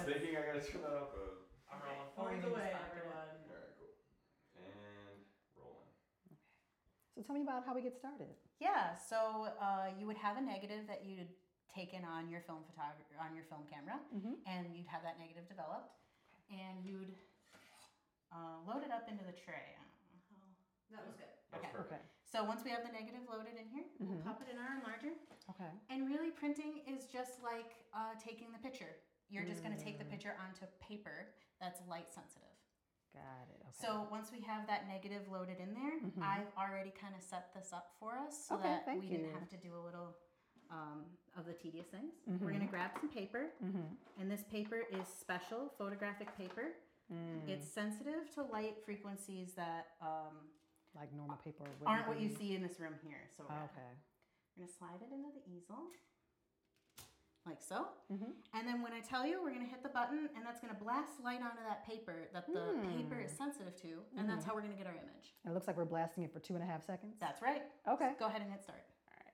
thinking I gotta turn that up. I'm rolling. Phones away, everyone. Alright, cool. And rolling. So tell me about how we get started. Yeah, so you would have a negative that you'd taken on your film camera, and you'd have that negative developed, and you'd load it up into the tray. I don't know how. That was good. That's Okay. perfect. Okay. So once we have the negative loaded in here, we'll pop it in our enlarger. Okay. And really, printing is just like taking the picture. You're just going to take the picture onto paper that's light sensitive. Got it. Okay. So once we have that negative loaded in there, I've already kind of set this up for us so Okay, that thank we you. didn't have to do a little of the tedious things. We're going to grab some paper, and this paper is special photographic paper. It's sensitive to light frequencies that like normal paper wouldn't aren't what be- you see in this room here. So we're Okay. going to slide it into the easel. Like so. And then when I tell you, we're going to hit the button, and that's going to blast light onto that paper that the paper is sensitive to, and that's how we're going to get our image. It looks like we're blasting it for 2.5 seconds. That's right. Okay. Go ahead and hit start. All right.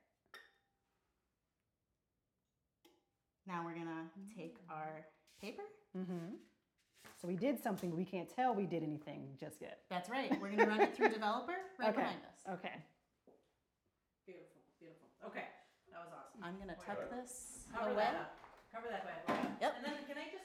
Now we're going to take our paper. So we did something, but we can't tell we did anything just yet. That's right. We're going to run it through developer right Okay. behind us. Okay. Beautiful, beautiful. Okay, that was awesome. I'm going to tuck this Cover away. that up. Cover that bad boy up. Yep. And then can I just